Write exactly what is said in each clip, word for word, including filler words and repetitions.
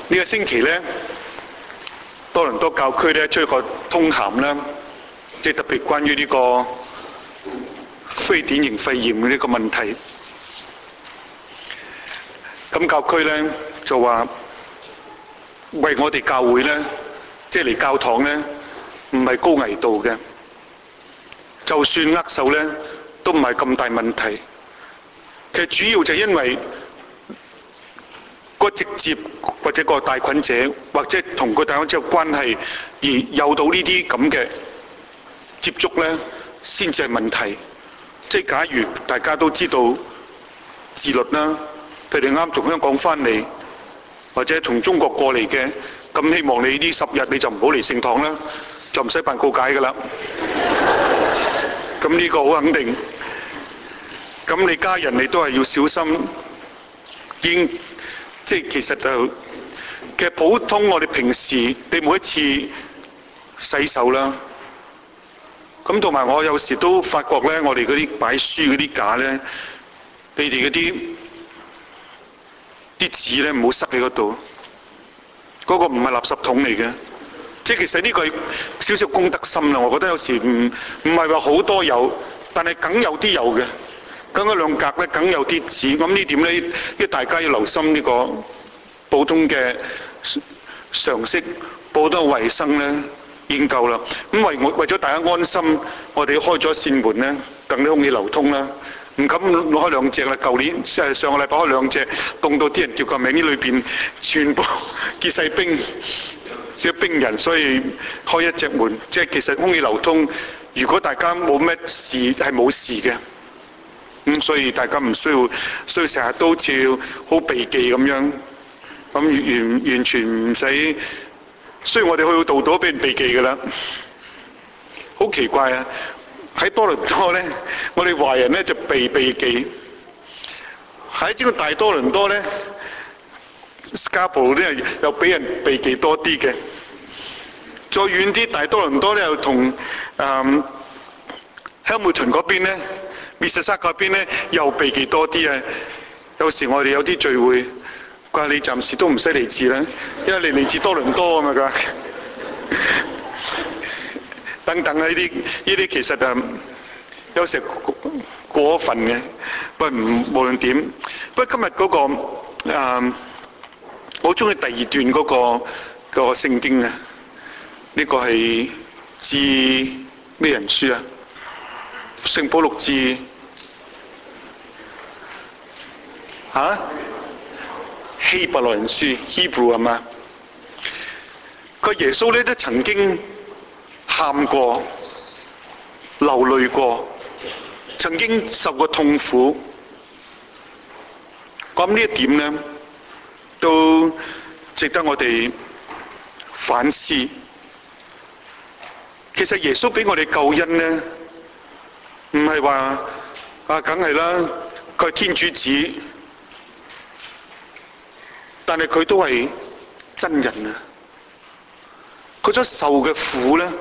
呢個星期咧，多倫多教區咧出一個通函啦，即係特別關於呢個非典型肺炎嘅呢個問題。咁教區咧就話為我哋教會咧，即係嚟教堂咧，唔係高危度嘅，就算握手咧都唔係咁大問題。其實主要就係因為個直接或者個帶菌者，或者同個帶菌者有關係而有到呢啲咁嘅接觸咧，先至係問題。即係假如大家都知道自律啦，譬如你啱從香港翻嚟，或者從中國過嚟嘅，咁希望你呢十日你就唔好嚟聖堂啦，就唔使辦告解㗎啦。咁呢個好肯定。咁你家人你都係要小心，應即係其實就其實普通我哋平時你每一次洗手啦，咁同埋我有時都發覺咧，我哋嗰啲擺書嗰啲架咧，你哋嗰啲啲紙咧唔好塞喺嗰度，嗰個唔係垃圾桶嚟嘅。即係其實呢個係少少公德心啦，我覺得有時唔唔係話好多有，但係梗有啲有嘅。咁嗰兩格咧，梗有啲紙，咁呢點咧，因為大家要留心呢個普通嘅常識、普通嘅衞生咧，已經夠啦。咁為我為咗大家安心，我哋開咗扇門咧，等啲空氣流通啦。唔敢攞開兩隻啦，舊年即係上個禮拜開兩隻，凍到啲人叫救命，呢裏邊全部結晒冰，少冰人，所以開一隻門，即係其實空氣流通。如果大家冇咩事，係冇事嘅。咁、嗯、所以大家唔需要，需要成日都好似好避忌咁樣，咁完完全唔使。雖然我哋去到度度都俾人避忌㗎啦，好奇怪啊！喺多倫多咧，我哋華人咧就避避忌；喺呢個大多倫多咧 ，Scarborough 咧又俾人避忌多啲嘅。再遠啲，大多倫多咧又同誒Hamilton嗰邊咧。Mississauga嗰邊咧又避忌多啲啊！有時我哋有啲聚會，佢話你暫時都唔使嚟自啦，因為你嚟自多倫多啊嘛佢話。等等啊！呢啲呢啲其實啊，有時過分嘅，不過唔無論點。不過今日嗰、那個啊，我好中意第二段嗰、那個、那個聖經啊，呢、這個係致咩人書啊？聖保祿致嚇希伯來人書 Hebrew 係嘛？個耶穌咧都曾經喊過、流淚過，曾經受過痛苦。咁呢一點咧，都值得我哋反思。其實耶穌俾我哋救恩咧，唔係話啊，梗係啦，佢係天主子，但係佢都係真人啊！佢所受嘅苦咧，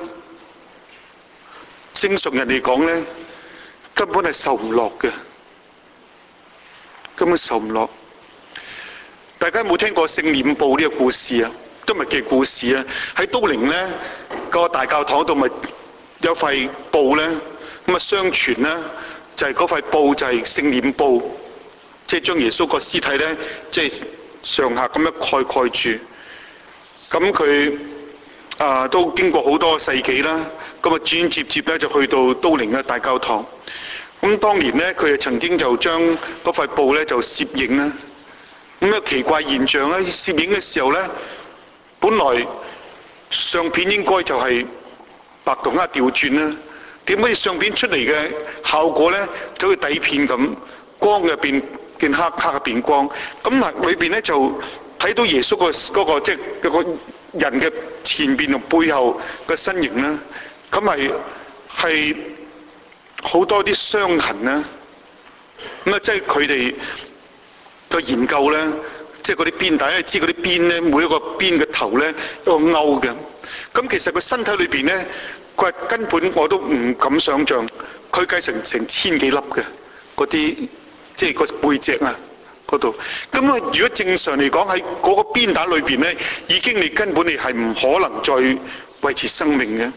正常人嚟講咧，根本係受唔落嘅，根本受唔落。大家有冇聽過聖殮布呢個故事啊？都唔係嘅故事啊！喺都靈咧個大教堂度咪有塊布咧，咁啊相傳咧就係嗰塊布就係聖殮布，即係將耶穌個屍體咧，即係上下咁樣蓋蓋住。咁佢啊都經過好多世紀啦，咁啊轉接接咧就去到都靈嘅大教堂。咁當年咧佢啊曾經就將嗰塊布咧就攝影啦。咁啊奇怪現象咧，攝影嘅時候咧，本來相片應該就係白同黑調轉啦，點解相片出嚟嘅效果咧，就好似底片咁，光入邊見黑，黑入邊光。咁嗱裏邊咧就睇到耶穌個嗰個即係嗰個人嘅前邊同背後嘅身形啦，咁係係好多啲傷痕啦。咁啊即係佢哋個研究咧，即係嗰啲鞭，大家知嗰啲鞭咧，每一個鞭嘅頭咧都有勾嘅。咁其實佢身體裏邊咧，佢係根本我都唔敢想像，佢計成成千幾粒嘅嗰啲，即係個背脊啊， 嗰度。咁啊，如果正常嚟講喺嗰個鞭打裏邊咧，已經你根本你係唔可能再維持生命嘅。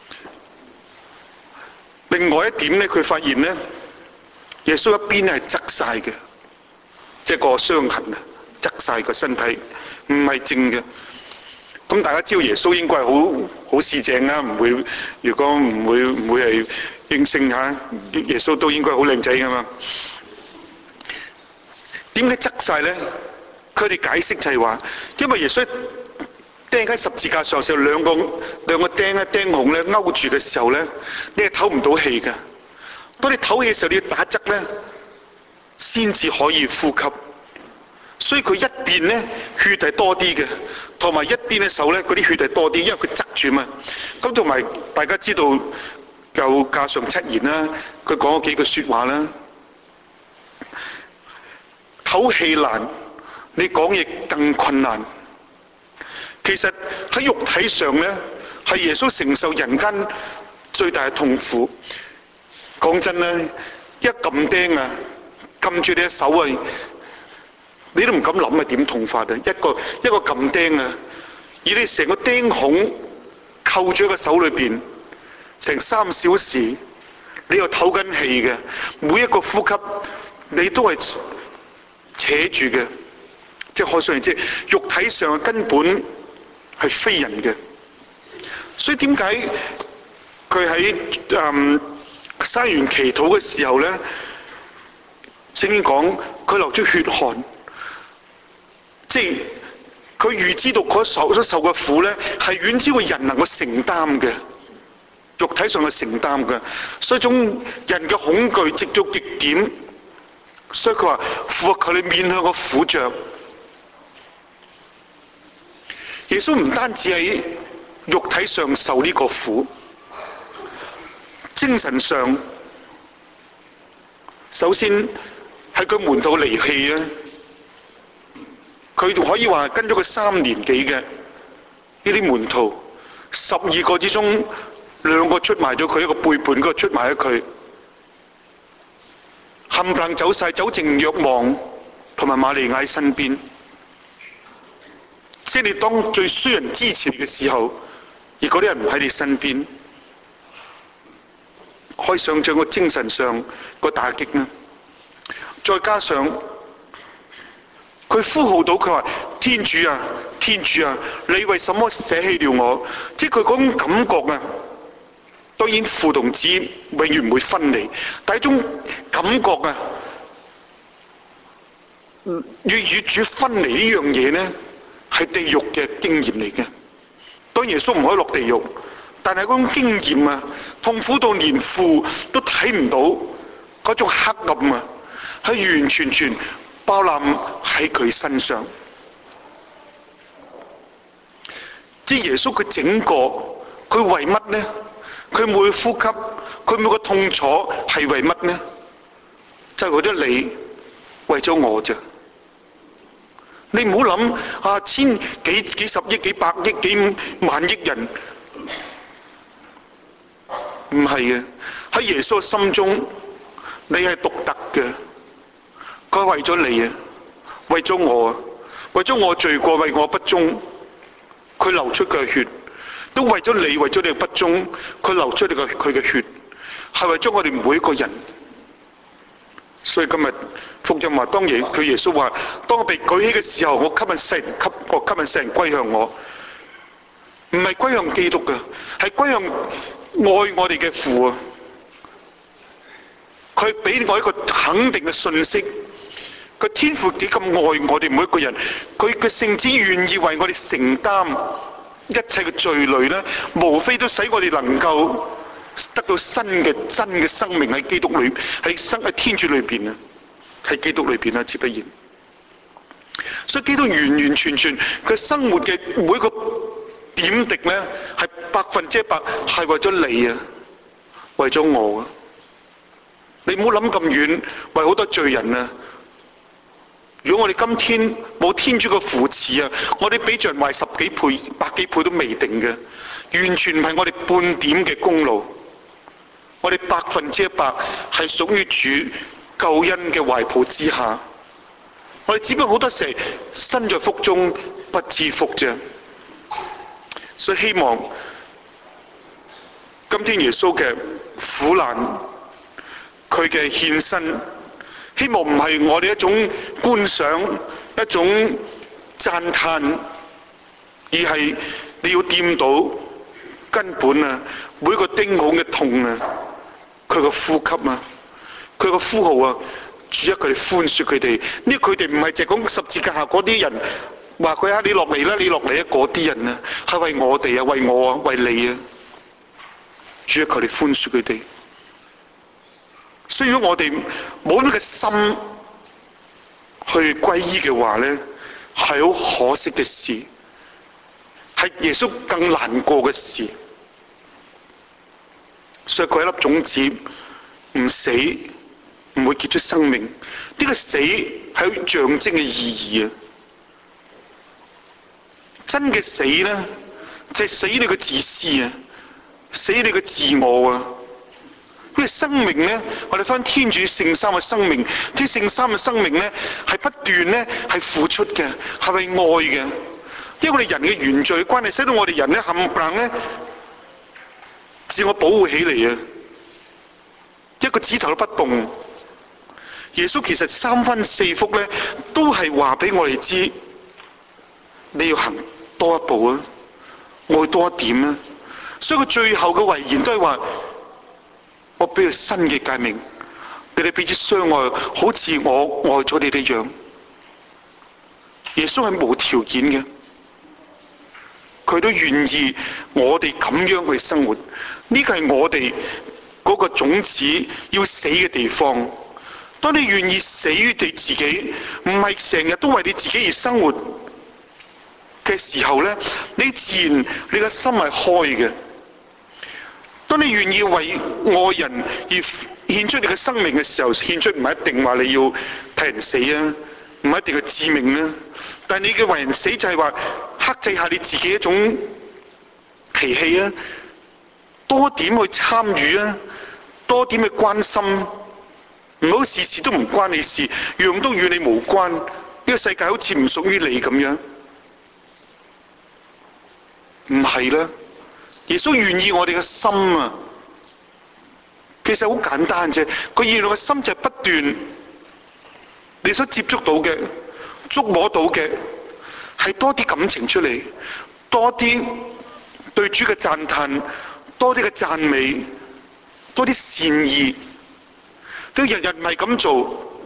另外一點咧，佢發現咧，耶穌一邊係側晒嘅，即係個傷痕啊，側晒個身體，唔係正嘅。咁大家知道耶穌應該係好好四正啦，唔會如果唔會唔會係應性嚇，耶穌都應該好靚仔噶嘛。點解側晒咧？佢哋解釋就係話，因為耶穌釘喺十字架上時候，兩個兩個釘咧釘孔咧勾住嘅時候咧，你係唞唔到氣嘅。當你唞氣嘅時候，你要打側咧，先至可以呼吸。所以佢一邊咧血係多啲嘅，同埋一邊嘅手咧嗰啲血係多啲，因為佢側住嘛。咁同埋大家知道有架上七言啦，佢講咗幾句説話啦。唞氣難，你講嘢更困難。其實喺肉體上咧，係耶穌承受人間最大嘅痛苦。講真啦，一撳釘啊，撳住你嘅手啊！你都唔敢諗係點痛法啊！一個一個撳釘啊，而你成個釘孔扣住喺個手裏邊，成三小時，你又唞緊氣嘅，每一個呼吸你都係扯住嘅，即係可想而知，肉體上根本係非人嘅。所以點解佢喺誒山園祈禱嘅時候咧，聖經講佢流出血汗。即係佢預知到佢所所受嘅苦咧，係遠超過人能夠承擔嘅，肉體上嘅承擔嘅。所以種人嘅恐懼直到極點，所以佢話父啊，求你免去我苦杖。耶穌唔單止喺肉體上受呢個苦，精神上首先係佢門徒離棄啊。佢可以話跟咗佢三年幾嘅呢啲門徒，十二個之中兩個出賣咗佢，一個背叛，一個出賣咗佢，冚唪唥走晒，走剩若望同埋瑪利亞喺身邊。即係你當最需要人支持你嘅時候，而嗰啲人唔喺你身邊，可以想像個精神上個打擊呢？再加上佢呼號到佢話：天主啊，天主啊，你為什麼捨棄了我？即係佢嗰種感覺啊！當然父同子永遠唔會分離，但係一種感覺啊，與與主分離呢樣嘢呢，係地獄嘅經驗嚟嘅。當然耶穌唔可以落地獄，但係嗰種經驗啊，痛苦到連父都睇唔到嗰種黑暗啊，係完完全全包攬喺佢身上。即係耶穌佢整個，佢為乜呢？佢每個呼吸，佢每個痛楚係為乜呢？就係為咗你，為咗我啫。你唔好諗啊，千幾幾十億、幾百億、幾萬億人，唔係嘅。喺耶穌心中，你係獨特嘅。佢為咗你啊，為咗我啊，為咗我罪過，為我不忠，佢流出佢嘅血，都為咗你，為咗你嘅不忠，佢流出你嘅佢嘅血，係為咗我哋每一個人。所以今日福音話，當耶佢耶穌話，當我被舉起嘅時候，我吸引世人，吸我吸引世人歸向我，唔係歸向基督嘅，係歸向愛我哋嘅父啊！佢俾我一個肯定嘅信息。佢天父幾咁愛我哋每一個人，佢嘅聖子願意為我哋承擔一切嘅罪累咧，無非都使我哋能夠得到新嘅真嘅生命喺基督裏，喺生喺天主裏邊啊，喺基督裏邊啊，自不然。所以基督完完全全佢生活嘅每一個點滴咧，係百分之一百係為咗你啊，為咗我啊！你唔好諗咁遠，為好多罪人啊！如果我哋今天冇天主嘅扶持啊，我哋比罪人壞十幾倍、百幾倍都未定嘅，完全唔係我哋半點嘅功勞。我哋百分之一百係屬於主救恩嘅懷抱之下。我我哋只不過好多時身在福中不知福啫。所以希望今天耶穌嘅苦難，佢嘅獻身，希望唔係我哋一種觀賞、一種讚嘆，而係你要掂到根本啊，每個丁孔嘅痛啊，佢個呼吸啊，佢個呼號啊，主啊，佢哋寬恕佢哋。呢，佢哋唔係淨係講十字架下嗰啲人，話佢啊，你落嚟啦，你落嚟啊，嗰啲人啊，係為我哋啊，為我啊，為你啊，主啊，佢哋寬恕佢哋。所以如果我哋冇呢個心去皈依嘅話咧，係好可惜嘅事，係耶穌更難過嘅事。所以佢一粒種子唔死，唔會結出生命。呢個死係有象徵嘅意義啊！真嘅死咧，就係死你嘅自私啊，死你嘅自我啊。因為生命咧，我哋翻天主聖三嘅生命，天聖三嘅生命咧係不斷咧係付出嘅，係為愛嘅。因為我哋人嘅原罪關係，使到我哋人咧冚唪唥咧自我保護起嚟啊！一個指頭都不動。耶穌其實三分四幅咧，都係話俾我哋知，你要行多一步啊，愛多一點啊。所以佢最後嘅遺言都係話：我俾佢新嘅誡命，你哋彼此相愛，好似我愛咗你哋一樣。耶穌係無條件嘅，佢都願意我哋咁樣去生活。呢個係我哋嗰個種子要死嘅地方。當你願意死於你自己，唔係成日都為你自己而生活嘅時候咧，你自然你個心係開嘅。當你願意為愛人而獻出你嘅生命嘅時候，獻出唔係一定話你要替人死啊，唔係一定係致命啊。但係你嘅為人死就係話克制下你自己一種脾氣啊，多點去參與啊，多點去關心。唔好事事都唔關你事，樣都與你無關。呢個世界好似唔屬於你咁樣，唔係啦。耶穌願意我哋嘅心啊，其實好簡單啫。佢願意我嘅心就係不斷，你所接觸到嘅、觸摸到嘅，係多啲感情出嚟，多啲對主嘅讚嘆，多啲嘅讚美，多啲善意。佢日日唔係咁做，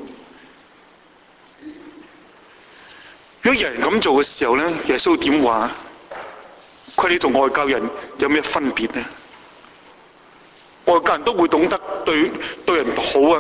如果人人咁做嘅時候咧，耶穌點話？佢哋同外教人有咩分別呢？外教人都會懂得對對人好啊，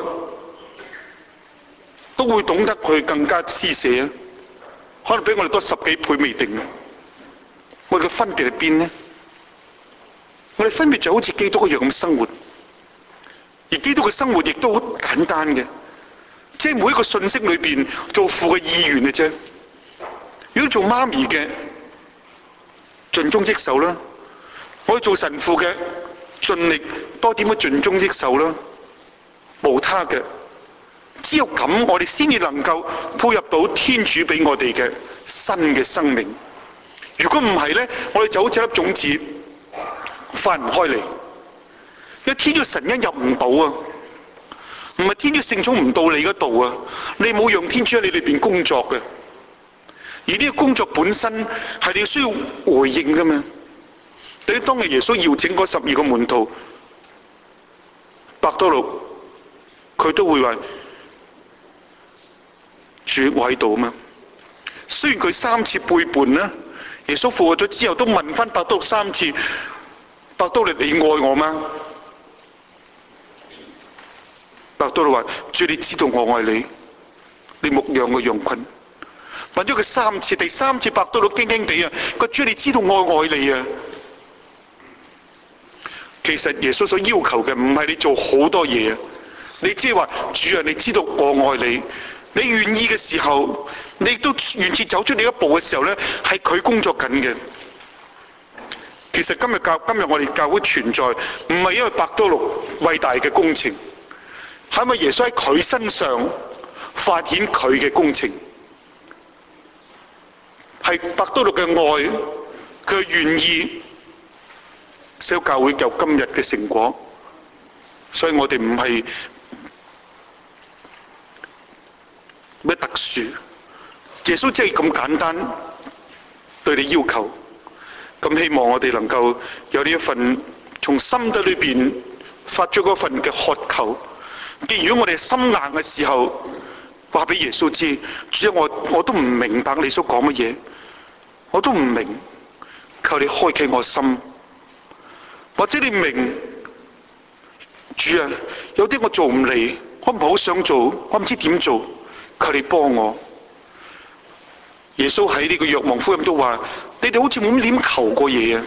都會懂得去更加施捨啊，可能比我哋多十幾倍未定。我哋嘅分別喺邊呢？我哋分別就好似基督一樣咁生活。而基督嘅生活亦都好簡單嘅，即係每一個信息裏邊做父嘅意願嘅啫。如果做媽咪嘅盡忠職守啦，我哋做神父嘅盡力多點去盡忠職守啦，無他嘅。只有咁，我哋先至能夠配合到天主俾我哋嘅新嘅生命。如果唔係咧，我哋就好似粒種子發唔開嚟。因為天主神恩入唔到啊，唔係天主聖寵唔到你嗰度啊，你冇讓天主喺你裏邊工作嘅，而呢個工作本身係你需要回應噶嘛。對於當日耶穌邀請嗰十二個門徒，伯多祿佢都會話：主，我喺度啊嘛。雖然佢三次背叛啦，耶穌復活咗之後都問翻伯多祿三次：伯多祿，你愛我嗎？伯多祿話：主，你知道我愛你，你牧養我羊群。問咗佢三次，第三次伯多祿驚驚地啊，個主，你知道我愛你啊。其實耶穌所要求嘅唔係你做好多嘢啊，你只係話：主啊，你知道我愛你，你願意嘅時候，你都願意走出你一步嘅時候咧，係佢工作緊嘅。其實今日教今日我哋教會存在，唔係因為伯多祿偉大嘅工程。係咪耶穌喺佢身上發現佢嘅工程？ 係伯多祿嘅愛，佢嘅願意，使到教會有今日嘅成果。所以我哋唔係咩特殊，耶穌只係咁簡單對你要求。咁希望我哋能夠有呢一份從心底裏邊發出嗰份嘅渴求。既然如果我哋心硬嘅時候，話俾耶穌知，主啊，我我都唔明白你所講乜嘢，我都唔明，求你開啟我心。或者你明，主啊，有啲我做唔嚟，我唔係好想做，我唔知點做，求你幫我。耶穌喺呢個若望福音都話：你哋好似冇乜點求過嘢啊！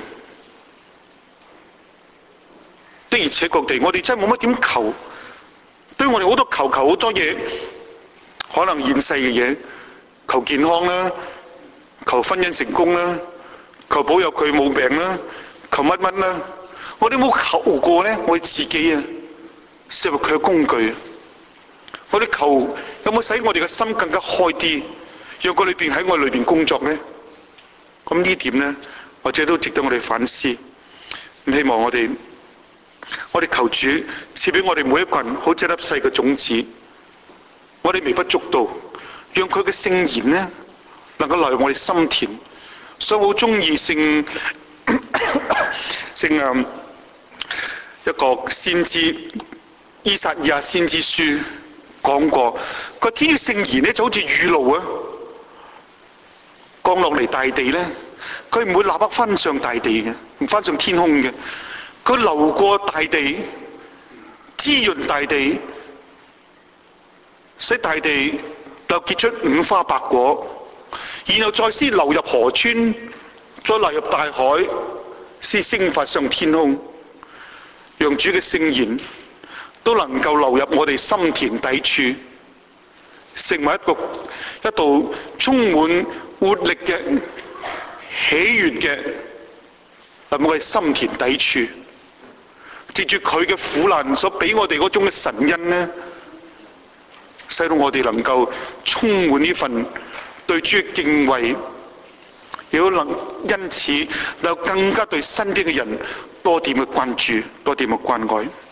的而且確地，我哋真係冇乜點求。對我哋好多求求好多嘢，可能現世嘅嘢，求健康啦，求婚姻成功啦，求保佑佢冇病啦，求乜乜啦。我哋冇求過咧，我哋自己啊，成為佢嘅工具。我哋求有冇使我哋嘅心更加開啲，讓佢裏邊喺我裏邊工作咧？咁呢點咧，或者都值得我哋反思。咁希望我哋，我哋求主賜俾我哋每一個人好似粒細嘅種子，我哋微不足道，讓佢嘅聖言咧能夠流入我哋心田。所以我好中意聖聖啊一個先知以撒意亞先知書講過，個天主聖言咧就好似雨露啊，降落嚟大地咧，佢唔會立刻翻上大地嘅，唔翻上天空嘅，佢流過大地，滋潤大地，使大地就結出五花八果，然後再先流入河川，再流入大海，先升發上天空，讓主嘅聖言都能夠流入我哋心田底處，成為一個一道充滿活力嘅喜悅嘅喺我哋心田底處。藉住佢嘅苦難所俾我哋嗰種嘅神恩呢，使到我哋能夠充滿呢份對主嘅敬畏，亦都能因此能夠更加對身邊嘅人多點嘅關注，多點嘅關愛。